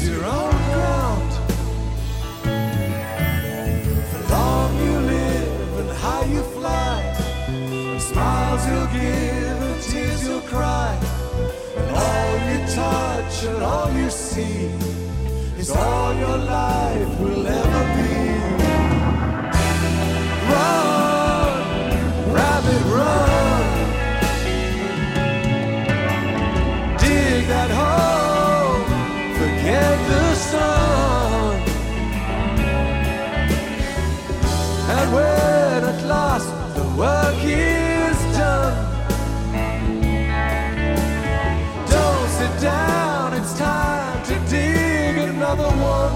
choose your own ground. The long you live and high you fly, and smiles you'll give and tears you'll cry, and all you touch and all you see is all your life will ever be. Run, rabbit, run. Dig that hole, forget the sun. And when at last the work is done, don't sit down, it's time to dig another one.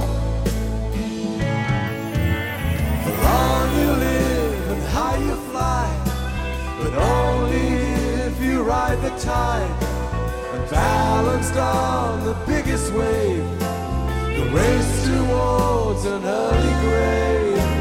The long you live and high you fly, but only if you ride the tide, and balanced on the biggest wave, the race towards an early grave.